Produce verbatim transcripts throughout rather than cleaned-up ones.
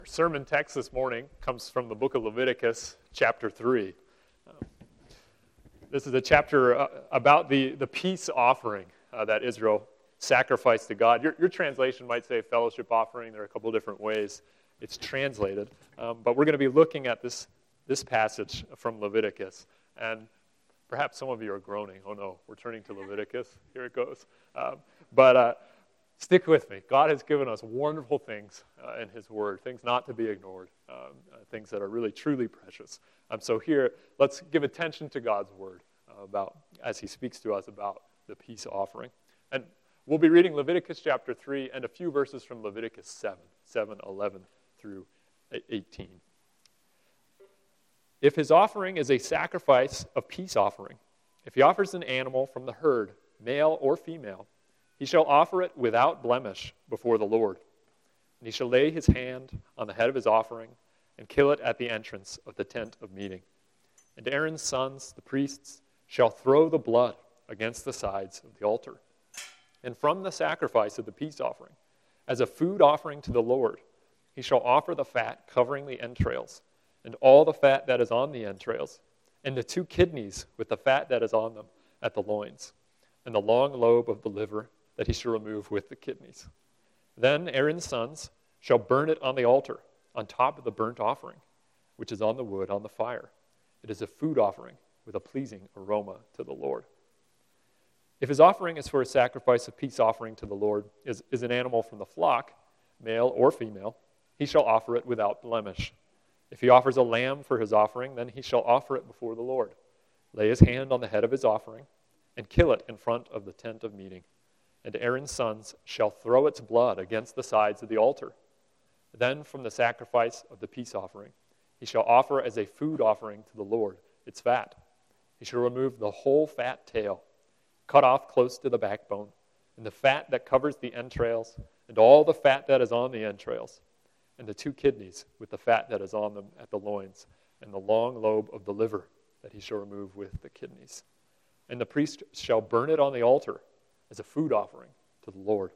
Our sermon text this morning comes from the book of Leviticus, chapter three. Um, this is a chapter uh, about the, the peace offering uh, that Israel sacrificed to God. Your, your translation might say fellowship offering. There are a couple different ways it's translated. Um, but we're going to be looking at this, this passage from Leviticus. And perhaps some of you are groaning. Oh no, we're turning to Leviticus. Here it goes. Um, but... Uh, Stick with me. God has given us wonderful things uh, in His Word, things not to be ignored, um, uh, things that are really, truly precious. Um, so here, let's give attention to God's Word uh, about as He speaks to us about the peace offering. And we'll be reading Leviticus chapter three and a few verses from Leviticus seven, seven, eleven through eighteen. If his offering is a sacrifice of peace offering, if he offers an animal from the herd, male or female, he shall offer it without blemish before the Lord. And he shall lay his hand on the head of his offering and kill it at the entrance of the tent of meeting. And Aaron's sons, the priests, shall throw the blood against the sides of the altar. And from the sacrifice of the peace offering, as a food offering to the Lord, he shall offer the fat covering the entrails, and all the fat that is on the entrails, and the two kidneys with the fat that is on them at the loins, and the long lobe of the liver that he shall remove with the kidneys. Then Aaron's sons shall burn it on the altar, on top of the burnt offering, which is on the wood on the fire. It is a food offering with a pleasing aroma to the Lord. If his offering is for a sacrifice of peace offering to the Lord, is, is an animal from the flock, male or female, he shall offer it without blemish. If he offers a lamb for his offering, then he shall offer it before the Lord, lay his hand on the head of his offering, and kill it in front of the tent of meeting. And Aaron's sons shall throw its blood against the sides of the altar. Then from the sacrifice of the peace offering, he shall offer as a food offering to the Lord its fat. He shall remove the whole fat tail, cut off close to the backbone, and the fat that covers the entrails, and all the fat that is on the entrails, and the two kidneys with the fat that is on them at the loins, and the long lobe of the liver that he shall remove with the kidneys. And the priest shall burn it on the altar as a food offering to the Lord.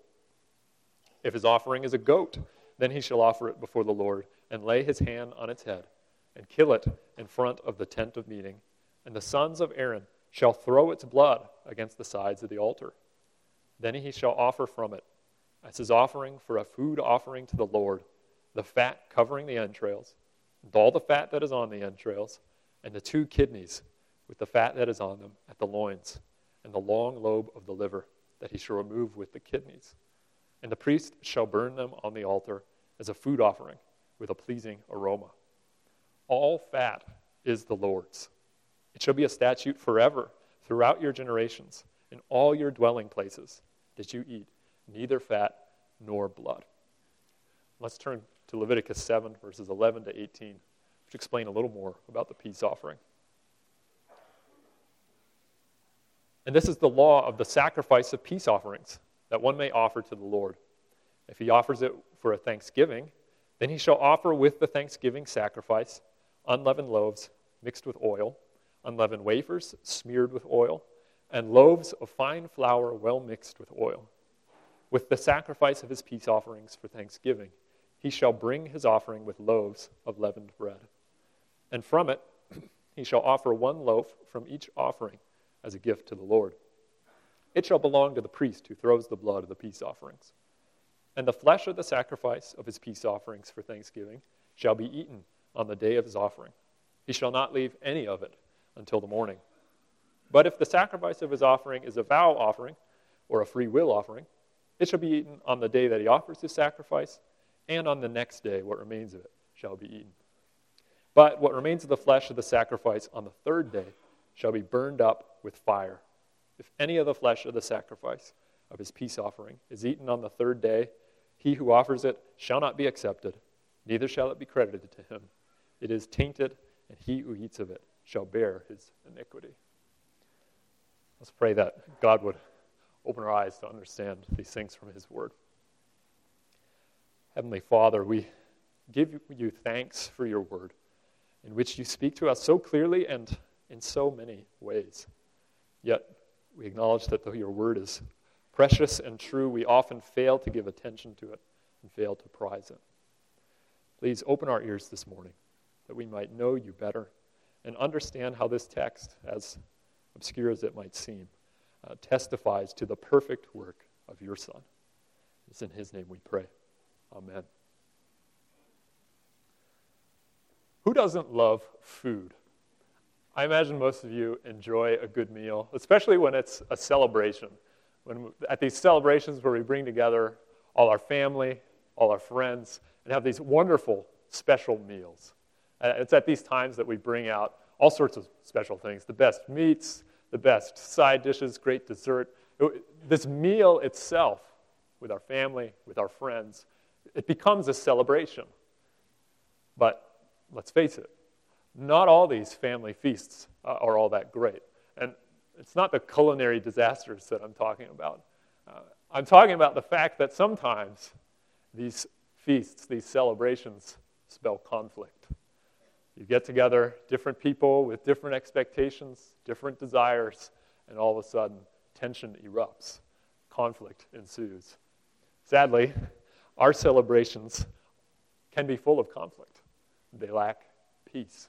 If his offering is a goat, then he shall offer it before the Lord and lay his hand on its head and kill it in front of the tent of meeting. And the sons of Aaron shall throw its blood against the sides of the altar. Then he shall offer from it as his offering for a food offering to the Lord, the fat covering the entrails, and all the fat that is on the entrails, and the two kidneys with the fat that is on them at the loins, and the long lobe of the liver that he shall remove with the kidneys. And the priest shall burn them on the altar as a food offering with a pleasing aroma. All fat is the Lord's. It shall be a statute forever throughout your generations in all your dwelling places that you eat neither fat nor blood. Let's turn to Leviticus seven, verses eleven to eighteen, which explain a little more about the peace offering. And this is the law of the sacrifice of peace offerings that one may offer to the Lord. If he offers it for a thanksgiving, then he shall offer with the thanksgiving sacrifice unleavened loaves mixed with oil, unleavened wafers smeared with oil, and loaves of fine flour well mixed with oil. With the sacrifice of his peace offerings for thanksgiving, he shall bring his offering with loaves of leavened bread. And from it he shall offer one loaf from each offering as a gift to the Lord. It shall belong to the priest who throws the blood of the peace offerings. And the flesh of the sacrifice of his peace offerings for thanksgiving shall be eaten on the day of his offering. He shall not leave any of it until the morning. But if the sacrifice of his offering is a vow offering or a free will offering, it shall be eaten on the day that he offers his sacrifice, and on the next day what remains of it shall be eaten. But what remains of the flesh of the sacrifice on the third day shall be burned up with fire. If any of the flesh of the sacrifice of his peace offering is eaten on the third day, he who offers it shall not be accepted, neither shall it be credited to him. It is tainted, and he who eats of it shall bear his iniquity. Let's pray that God would open our eyes to understand these things from his word. Heavenly Father, we give you thanks for your word, in which you speak to us so clearly and in so many ways. Yet we acknowledge that though your word is precious and true, we often fail to give attention to it and fail to prize it. Please open our ears this morning that we might know you better and understand how this text, as obscure as it might seem, uh, testifies to the perfect work of your Son. It's in his name we pray. Amen. Who doesn't love food? I imagine most of you enjoy a good meal, especially when it's a celebration. When at these celebrations where we bring together all our family, all our friends, and have these wonderful special meals. Uh, it's at these times that we bring out all sorts of special things, the best meats, the best side dishes, great dessert. It, this meal itself, with our family, with our friends, it becomes a celebration. But let's face it, not all these family feasts uh, are all that great. And it's not the culinary disasters that I'm talking about. Uh, I'm talking about the fact that sometimes these feasts, these celebrations, spell conflict. You get together, different people with different expectations, different desires, and all of a sudden, tension erupts. Conflict ensues. Sadly, our celebrations can be full of conflict. They lack peace.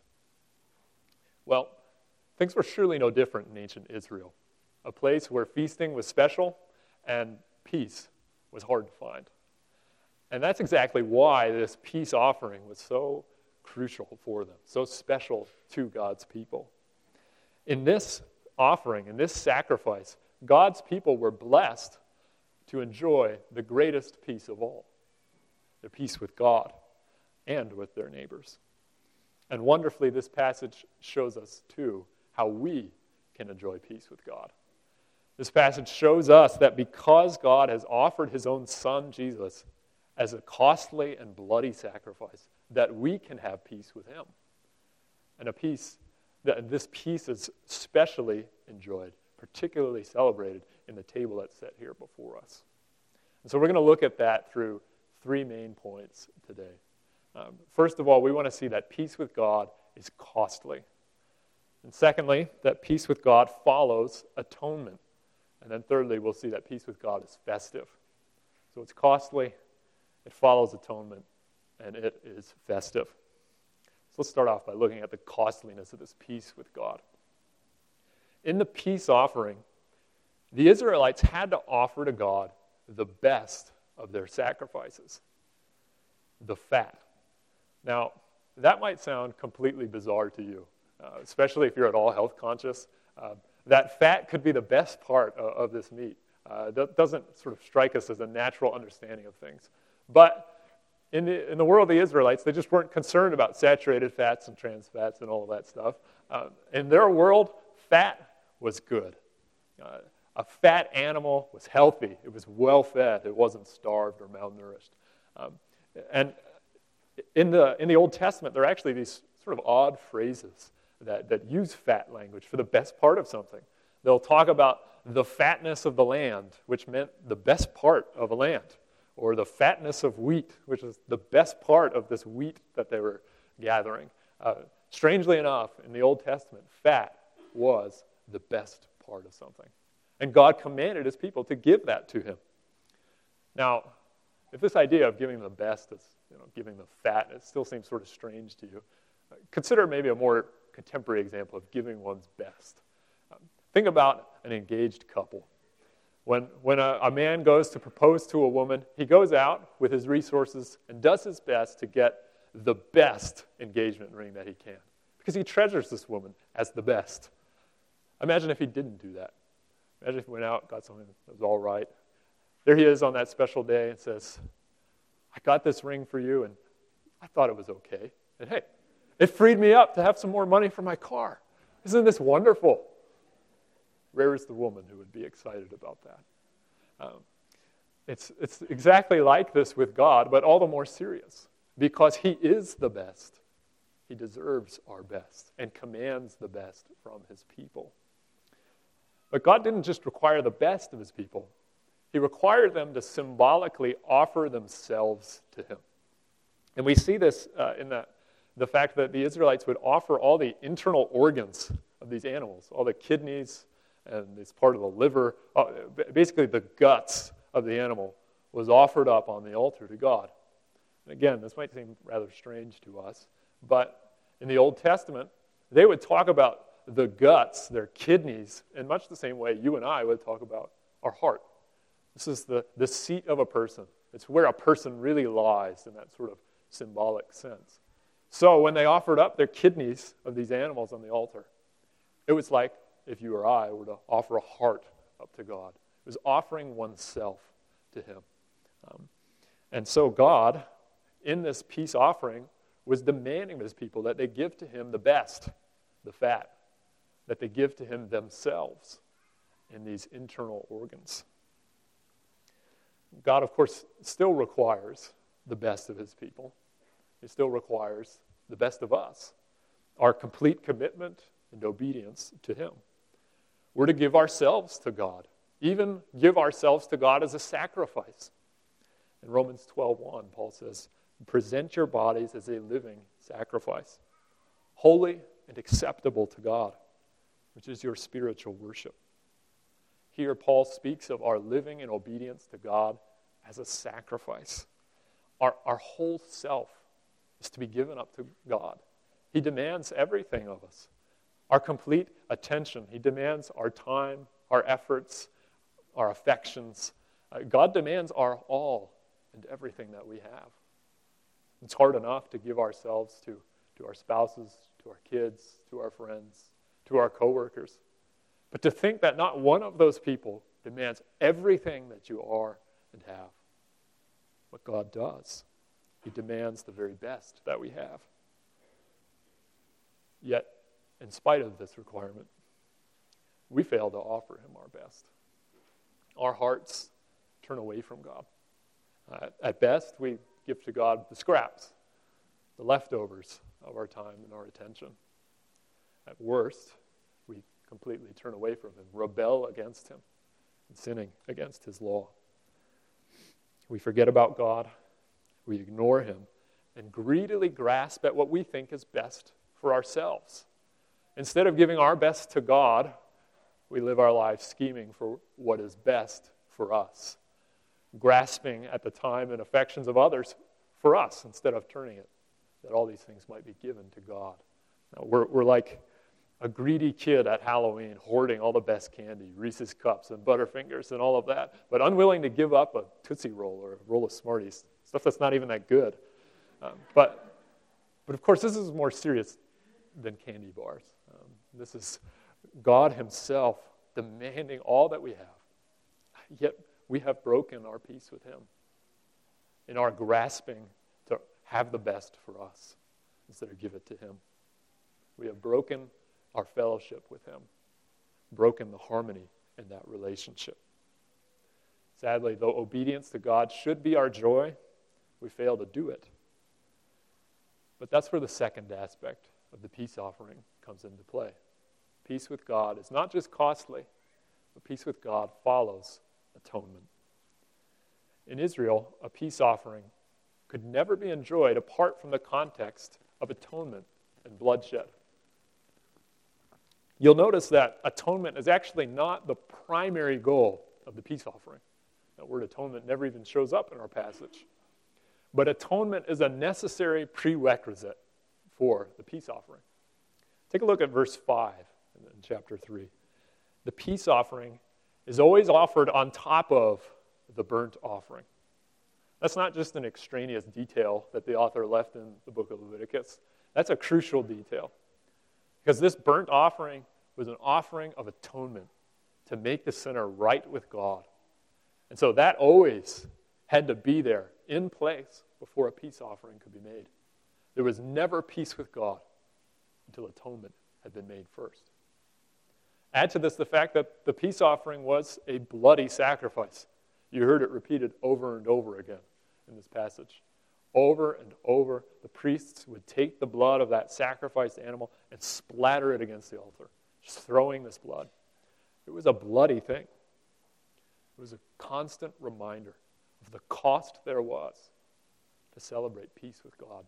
Well, things were surely no different in ancient Israel, a place where feasting was special and peace was hard to find. And that's exactly why this peace offering was so crucial for them, so special to God's people. In this offering, in this sacrifice, God's people were blessed to enjoy the greatest peace of all, the peace with God and with their neighbors. And wonderfully, this passage shows us, too, how we can enjoy peace with God. This passage shows us that because God has offered his own Son, Jesus, as a costly and bloody sacrifice, that we can have peace with him. And a peace, that this peace is specially enjoyed, particularly celebrated in the table that's set here before us. And so we're going to look at that through three main points today. Um, first of all, we want to see that peace with God is costly. And secondly, that peace with God follows atonement. And then thirdly, we'll see that peace with God is festive. So it's costly, it follows atonement, and it is festive. So let's start off by looking at the costliness of this peace with God. In the peace offering, the Israelites had to offer to God the best of their sacrifices, the fat. Now, that might sound completely bizarre to you, uh, especially if you're at all health conscious. Uh, that fat could be the best part of, of this meat. Uh, that doesn't sort of strike us as a natural understanding of things. But in the, in the world of the Israelites, they just weren't concerned about saturated fats and trans fats and all of that stuff. Uh, in their world, fat was good. Uh, a fat animal was healthy. It was well-fed. It wasn't starved or malnourished. Um, and in the in the Old Testament, there are actually these sort of odd phrases that, that use fat language for the best part of something. They'll talk about the fatness of the land, which meant the best part of a land, or the fatness of wheat, which is the best part of this wheat that they were gathering. Uh, strangely enough, in the Old Testament, fat was the best part of something. And God commanded his people to give that to him. Now, if this idea of giving the best is, you know, giving the fat, it still seems sort of strange to you, consider maybe a more contemporary example of giving one's best. Um, think about an engaged couple. When, when a, a man goes to propose to a woman, he goes out with his resources and does his best to get the best engagement ring that he can, because he treasures this woman as the best. Imagine if he didn't do that. Imagine if he went out, got something that was all right. There he is on that special day and says, I got this ring for you, and I thought it was okay. And hey, it freed me up to have some more money for my car. Isn't this wonderful? Rare is the woman who would be excited about that. Um, it's, it's exactly like this with God, but all the more serious, because he is the best. He deserves our best and commands the best from his people. But God didn't just require the best of his people. He required them to symbolically offer themselves to him. And we see this uh, in the, the fact that the Israelites would offer all the internal organs of these animals, all the kidneys and this part of the liver, uh, basically the guts of the animal was offered up on the altar to God. And again, this might seem rather strange to us, but in the Old Testament, they would talk about the guts, their kidneys, in much the same way you and I would talk about our heart. This is the, the seat of a person. It's where a person really lies in that sort of symbolic sense. So when they offered up their kidneys of these animals on the altar, it was like if you or I were to offer a heart up to God. It was offering oneself to him. Um, and so God, in this peace offering, was demanding of his people that they give to him the best, the fat, that they give to him themselves in these internal organs. God, of course, still requires the best of his people. He still requires the best of us, our complete commitment and obedience to him. We're to give ourselves to God, even give ourselves to God as a sacrifice. In Romans twelve one, Paul says, present your bodies as a living sacrifice, holy and acceptable to God, which is your spiritual worship. Here, Paul speaks of our living in obedience to God as a sacrifice. Our, our whole self is to be given up to God. He demands everything of us. Our complete attention. He demands our time, our efforts, our affections. Uh, God demands our all and everything that we have. It's hard enough to give ourselves to, to our spouses, to our kids, to our friends, to our coworkers. But to think that not one of those people demands everything that you are and have. What God does, he demands the very best that we have. Yet, in spite of this requirement, we fail to offer him our best. Our hearts turn away from God. Uh, at best, we give to God the scraps, the leftovers of our time and our attention. At worst, we completely turn away from him, rebel against him, and sinning against his law. We forget about God, we ignore him, and greedily grasp at what we think is best for ourselves. Instead of giving our best to God, we live our lives scheming for what is best for us, grasping at the time and affections of others for us instead of turning it, that all these things might be given to God. Now, we're, we're like a greedy kid at Halloween, hoarding all the best candy, Reese's Cups and Butterfingers and all of that, but unwilling to give up a Tootsie Roll or a roll of Smarties, stuff that's not even that good. Um, but, but of course, this is more serious than candy bars. Um, this is God himself demanding all that we have. Yet we have broken our peace with him in our grasping to have the best for us instead of give it to him. We have broken our fellowship with him, broken the harmony in that relationship. Sadly, though obedience to God should be our joy, we fail to do it. But that's where the second aspect of the peace offering comes into play. Peace with God is not just costly, but peace with God follows atonement. In Israel, a peace offering could never be enjoyed apart from the context of atonement and bloodshed. You'll notice that atonement is actually not the primary goal of the peace offering. That word atonement never even shows up in our passage. But atonement is a necessary prerequisite for the peace offering. Take a look at verse five in chapter three. The peace offering is always offered on top of the burnt offering. That's not just an extraneous detail that the author left in the book of Leviticus. That's a crucial detail. Because this burnt offering was an offering of atonement to make the sinner right with God. And so that always had to be there in place before a peace offering could be made. There was never peace with God until atonement had been made first. Add to this the fact that the peace offering was a bloody sacrifice. You heard it repeated over and over again in this passage. Over and over, the priests would take the blood of that sacrificed animal and splatter it against the altar, just throwing this blood. It was a bloody thing. It was a constant reminder of the cost there was to celebrate peace with God.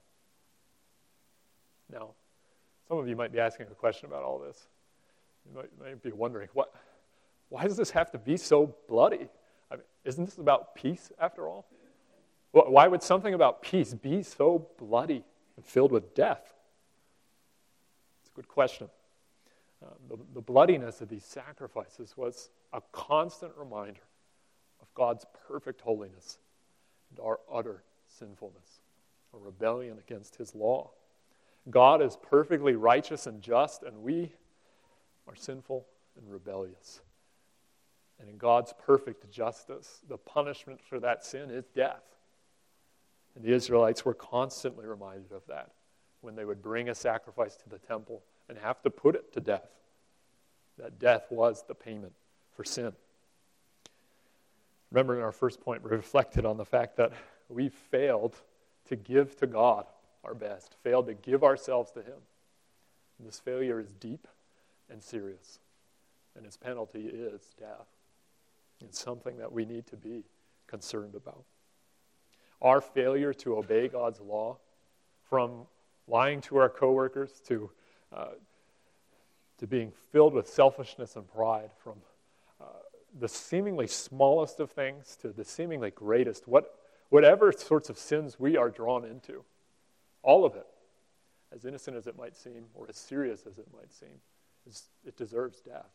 Now, some of you might be asking a question about all this. You might, might be wondering, what, why does this have to be so bloody? I mean, isn't this about peace after all? Why would something about peace be so bloody and filled with death? It's a good question. Uh, the, the bloodiness of these sacrifices was a constant reminder of God's perfect holiness and our utter sinfulness, a rebellion against his law. God is perfectly righteous and just, and we are sinful and rebellious. And in God's perfect justice, the punishment for that sin is death. And the Israelites were constantly reminded of that when they would bring a sacrifice to the temple and have to put it to death. That death was the payment for sin. Remember, in our first point, we reflected on the fact that we failed to give to God our best, failed to give ourselves to him. And this failure is deep and serious, and its penalty is death. It's something that we need to be concerned about. Our failure to obey God's law, from lying to our coworkers to uh, to being filled with selfishness and pride, from uh, the seemingly smallest of things to the seemingly greatest, what, whatever sorts of sins we are drawn into, all of it, as innocent as it might seem or as serious as it might seem, is, it deserves death.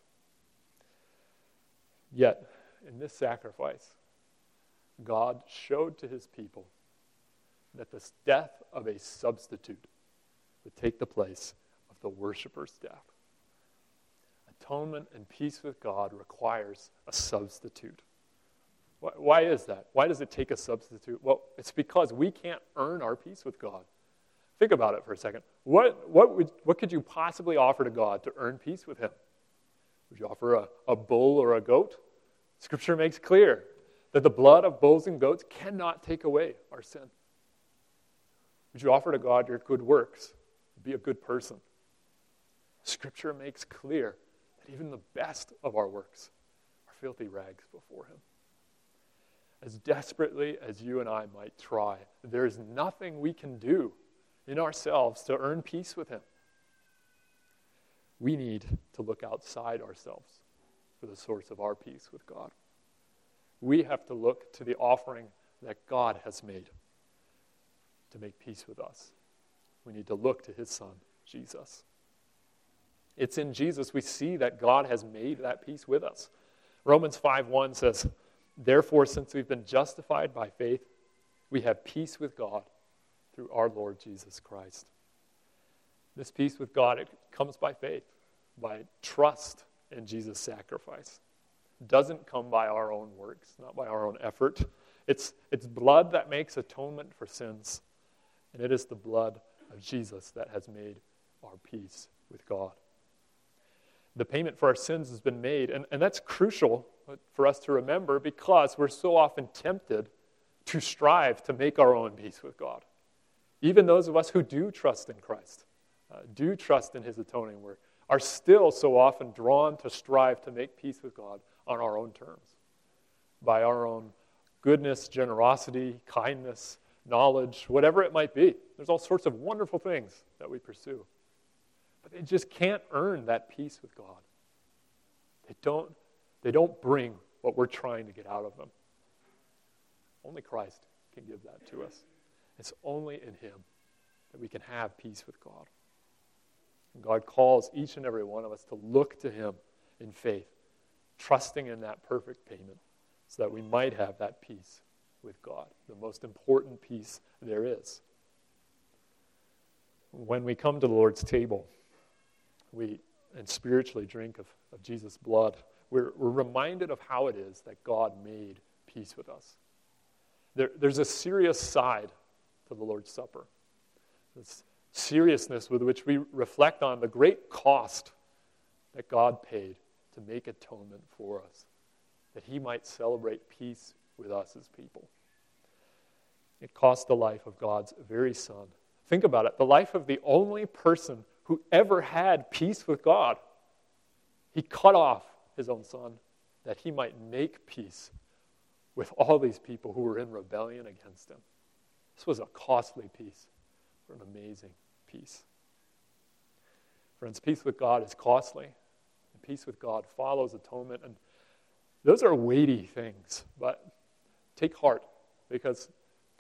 Yet, in this sacrifice, God showed to his people that the death of a substitute would take the place of the worshiper's death. Atonement and peace with God requires a substitute. Why is that? Why does it take a substitute? Well, it's because we can't earn our peace with God. Think about it for a second. What, what, would, what could you possibly offer to God to earn peace with him? Would you offer a, a bull or a goat? Scripture makes clear that the blood of bulls and goats cannot take away our sin. Would you offer to God your good works? Be a good person. Scripture makes clear that even the best of our works are filthy rags before him. As desperately as you and I might try, there is nothing we can do in ourselves to earn peace with him. We need to look outside ourselves for the source of our peace with God. We have to look to the offering that God has made to make peace with us. We need to look to his Son, Jesus. It's in Jesus we see that God has made that peace with us. Romans five one says, "Therefore, since we've been justified by faith, we have peace with God through our Lord Jesus Christ." This peace with God, it comes by faith, by trust in Jesus' sacrifice. It doesn't come by our own works, not by our own effort. It's, it's blood that makes atonement for sins, and it is the blood of Jesus that has made our peace with God. The payment for our sins has been made, and, and that's crucial for us to remember because we're so often tempted to strive to make our own peace with God. Even those of us who do trust in Christ, uh, do trust in his atoning work, are still so often drawn to strive to make peace with God on our own terms, by our own goodness, generosity, kindness, knowledge, whatever it might be. There's all sorts of wonderful things that we pursue. But they just can't earn that peace with God. They don't, they don't bring what we're trying to get out of them. Only Christ can give that to us. It's only in him that we can have peace with God. And God calls each and every one of us to look to him in faith, trusting in that perfect payment so that we might have that peace with God, the most important peace there is. When we come to the Lord's table, we and spiritually drink of, of Jesus' blood, we're, we're reminded of how it is that God made peace with us. There, there's a serious side to the Lord's Supper. This seriousness with which we reflect on the great cost that God paid to make atonement for us, that he might celebrate peace with us as people. It cost the life of God's very Son. Think about it, the life of the only person who ever had peace with God. He cut off his own Son that he might make peace with all these people who were in rebellion against him. This was a costly peace for an amazing peace. Friends, peace with God is costly. And peace with God follows atonement. And those are weighty things. But take heart, because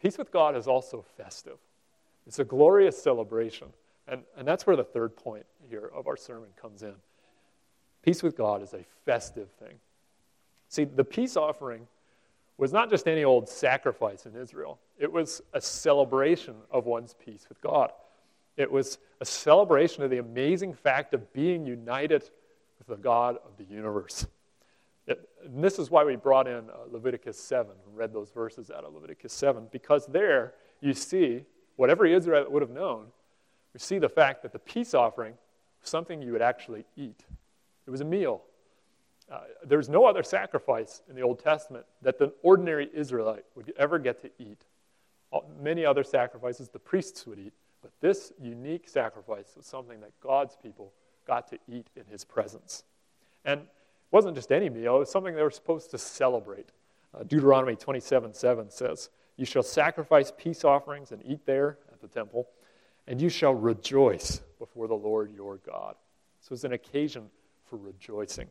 Peace with God is also festive. It's a glorious celebration. And, and that's where the third point here of our sermon comes in. Peace with God is a festive thing. See, the peace offering was not just any old sacrifice in Israel. It was a celebration of one's peace with God. It was a celebration of the amazing fact of being united with the God of the universe. It, and this is why we brought in uh, Leviticus seven and read those verses out of Leviticus seven, because there you see what every Israelite would have known. We see the fact that the peace offering was something you would actually eat. It was a meal. Uh, there's no other sacrifice in the Old Testament that the ordinary Israelite would ever get to eat. All, many other sacrifices the priests would eat, but this unique sacrifice was something that God's people got to eat in his presence. And it wasn't just any meal, it was something they were supposed to celebrate. Uh, Deuteronomy twenty-seven seven says, "You shall sacrifice peace offerings and eat there at the temple, and you shall rejoice before the Lord your God." So it's an occasion for rejoicing.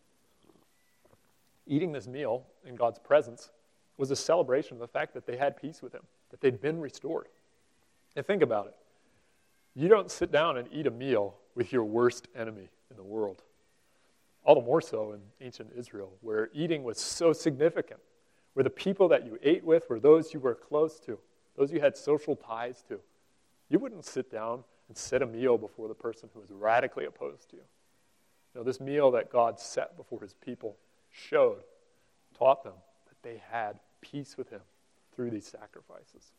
Eating this meal in God's presence was a celebration of the fact that they had peace with him, that they'd been restored. And think about it. You don't sit down and eat a meal with your worst enemy in the world. All the more so in ancient Israel, where eating was so significant, where the people that you ate with were those you were close to, those you had social ties to. You wouldn't sit down and set a meal before the person who was radically opposed to you. No, this meal that God set before his people showed, taught them that they had peace with him through these sacrifices.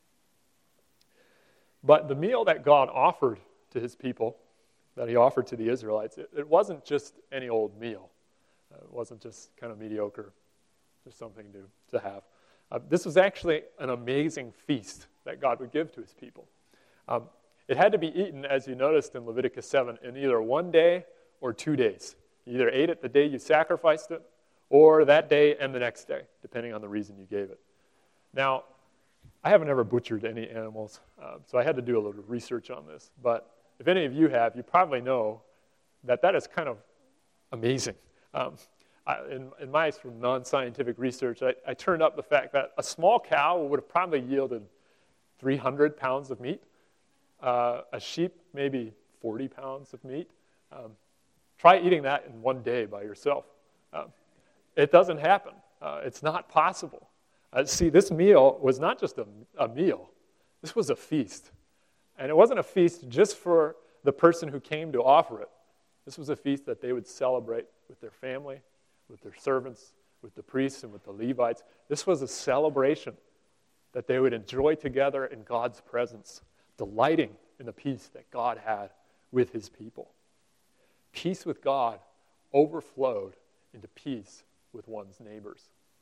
But the meal that God offered to his people, that he offered to the Israelites, it, it wasn't just any old meal. Uh, it wasn't just kind of mediocre, just something to, to have. Uh, this was actually an amazing feast that God would give to his people. Um, it had to be eaten, as you noticed in Leviticus seven, in either one day or two days. You either ate it the day you sacrificed it, or that day and the next day, depending on the reason you gave it. Now, I haven't ever butchered any animals, uh, so I had to do a little research on this. But if any of you have, you probably know that that is kind of amazing. Um, I, in, in my sort of non-scientific research, I, I turned up the fact that a small cow would have probably yielded three hundred pounds of meat. Uh, a sheep, maybe forty pounds of meat. Um, try eating that in one day by yourself. Um, It doesn't happen. Uh, it's not possible. Uh, see, this meal was not just a, a meal. This was a feast. And it wasn't a feast just for the person who came to offer it. This was a feast that they would celebrate with their family, with their servants, with the priests, and with the Levites. This was a celebration that they would enjoy together in God's presence, delighting in the peace that God had with his people. Peace with God overflowed into peace with one's neighbors.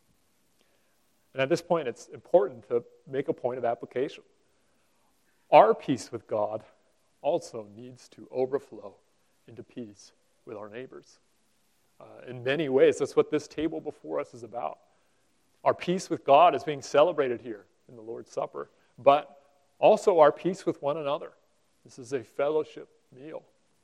And at this point, it's important to make a point of application. Our peace with God also needs to overflow into peace with our neighbors. Uh, in many ways, that's what this table before us is about. Our peace with God is being celebrated here in the Lord's Supper, but also our peace with one another. This is a fellowship meal.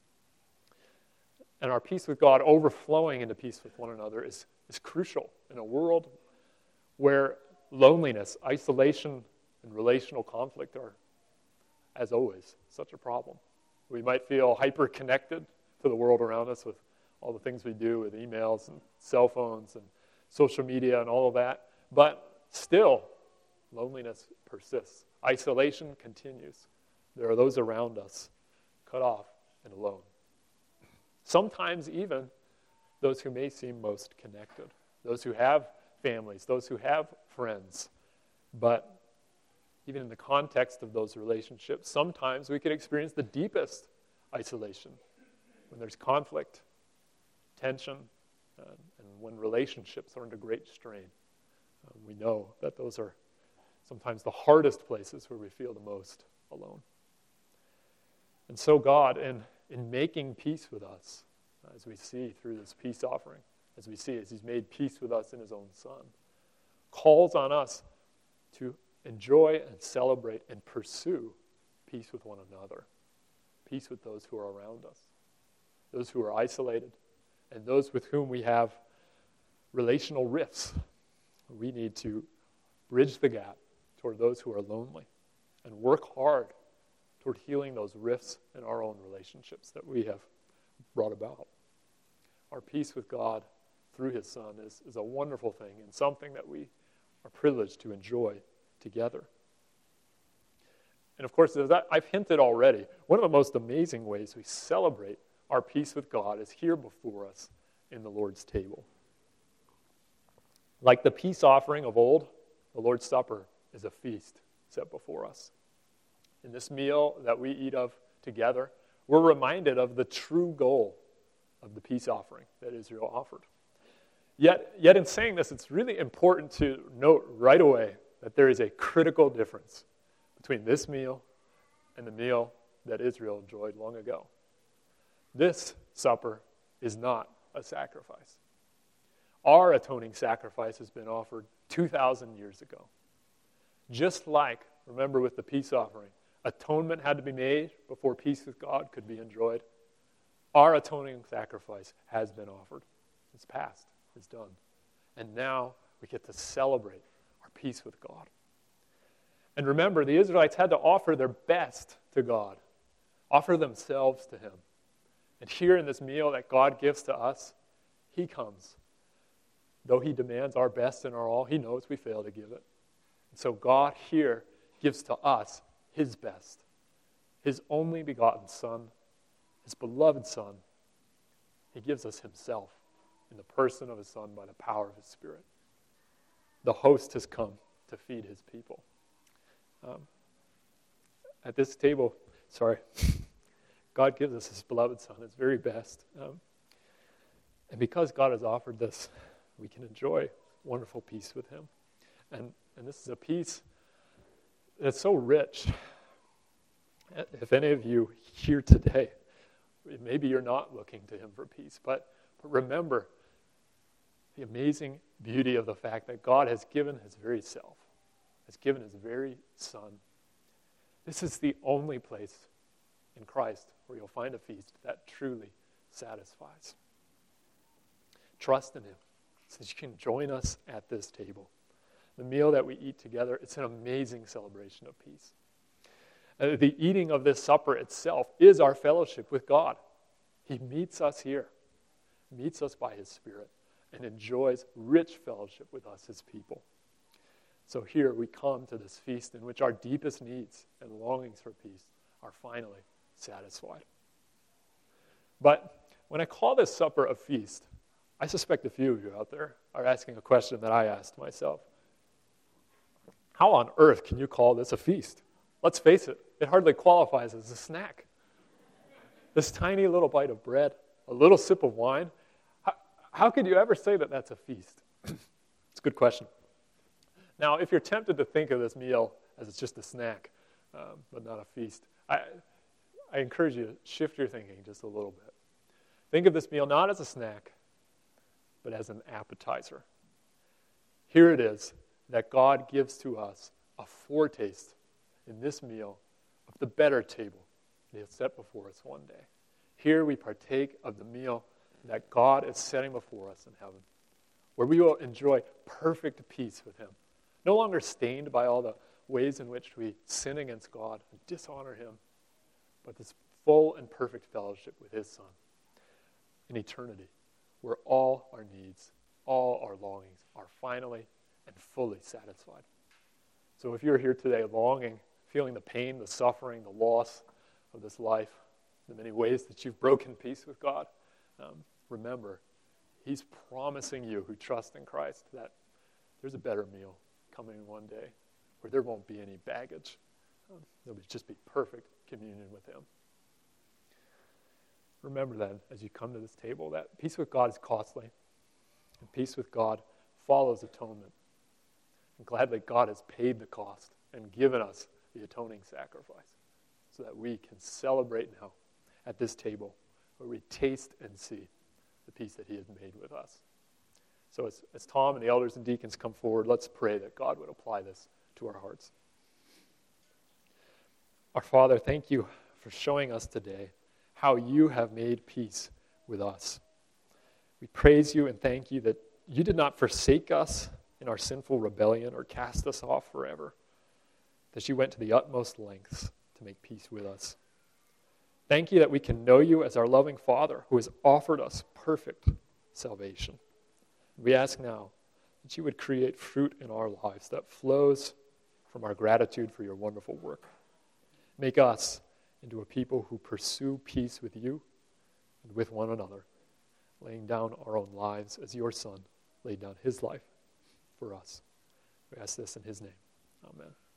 And our peace with God overflowing into peace with one another is, is crucial in a world where loneliness, isolation, and relational conflict are, as always, such a problem. We might feel hyper-connected to the world around us with all the things we do with emails and cell phones and social media and all of that, but still, loneliness persists. Isolation continues. There are those around us cut off and alone. Sometimes even those who may seem most connected, those who have families, those who have friends. But even in the context of those relationships, sometimes we can experience the deepest isolation when there's conflict, tension, uh, and when relationships are under great strain. Uh, we know that those are sometimes the hardest places where we feel the most alone. And so God, in in making peace with us, as we see through this peace offering, as we see as he's made peace with us in his own Son, calls on us to enjoy and celebrate and pursue peace with one another, peace with those who are around us, those who are isolated, and those with whom we have relational rifts. We need to bridge the gap toward those who are lonely, and work hard toward healing those rifts in our own relationships that we have brought about. Our peace with God through his Son is, is a wonderful thing and something that we are privileged to enjoy together. And of course, as I've hinted already, one of the most amazing ways we celebrate our peace with God is here before us in the Lord's table. Like the peace offering of old, the Lord's Supper is a feast set before us. In this meal that we eat of together, we're reminded of the true goal of the peace offering that Israel offered. Yet, yet in saying this, it's really important to note right away that there is a critical difference between this meal and the meal that Israel enjoyed long ago. This supper is not a sacrifice. Our atoning sacrifice has been offered two thousand years ago. Just like, remember with the peace offering, atonement had to be made before peace with God could be enjoyed. Our atoning sacrifice has been offered. It's past. It's done. And now we get to celebrate our peace with God. And remember, the Israelites had to offer their best to God, offer themselves to him. And here in this meal that God gives to us, he comes. Though he demands our best and our all, he knows we fail to give it. And so God here gives to us his best, his only begotten Son, his beloved Son. He gives us himself in the person of his Son by the power of his Spirit. The host has come to feed his people. Um, at this table, sorry, God gives us his beloved Son, his very best. Um, and because God has offered this, we can enjoy wonderful peace with him. And, and this is a peace that's so rich. If any of you here today, maybe you're not looking to him for peace, but, but remember the amazing beauty of the fact that God has given his very self, has given his very Son. This is the only place in Christ where you'll find a feast that truly satisfies. Trust in him, so that you can join us at this table. The meal that we eat together, it's an amazing celebration of peace. Uh, the eating of this supper itself is our fellowship with God. He meets us here, meets us by his Spirit, and enjoys rich fellowship with us, his people. So here we come to this feast in which our deepest needs and longings for peace are finally satisfied. But when I call this supper a feast, I suspect a few of you out there are asking a question that I asked myself. How on earth can you call this a feast? Let's face it, it hardly qualifies as a snack. This tiny little bite of bread, a little sip of wine, how, how could you ever say that that's a feast? It's a good question. Now, if you're tempted to think of this meal as it's just a snack, um, but not a feast, I, I encourage you to shift your thinking just a little bit. Think of this meal not as a snack, but as an appetizer. Here it is that God gives to us a foretaste in this meal of the better table that he has set before us one day. Here we partake of the meal that God is setting before us in heaven, where we will enjoy perfect peace with him, no longer stained by all the ways in which we sin against God and dishonor him, but this full and perfect fellowship with his Son in eternity, where all our needs, all our longings are finally and fully satisfied. So if you're here today longing, feeling the pain, the suffering, the loss of this life, the many ways that you've broken peace with God, um, remember, he's promising you who trust in Christ that there's a better meal coming one day where there won't be any baggage. Um, there'll be, just be perfect communion with him. Remember then, as you come to this table, that peace with God is costly, and peace with God follows atonement. And gladly, God has paid the cost and given us the atoning sacrifice so that we can celebrate now at this table where we taste and see the peace that he has made with us. So as, as Tom and the elders and deacons come forward, let's pray that God would apply this to our hearts. Our Father, thank you for showing us today how you have made peace with us. We praise you and thank you that you did not forsake us in our sinful rebellion or cast us off forever, that you went to the utmost lengths to make peace with us. Thank you that we can know you as our loving Father who has offered us perfect salvation. We ask now that you would create fruit in our lives that flows from our gratitude for your wonderful work. Make us into a people who pursue peace with you and with one another, laying down our own lives as your Son laid down his life for us. We ask this in his name. Amen.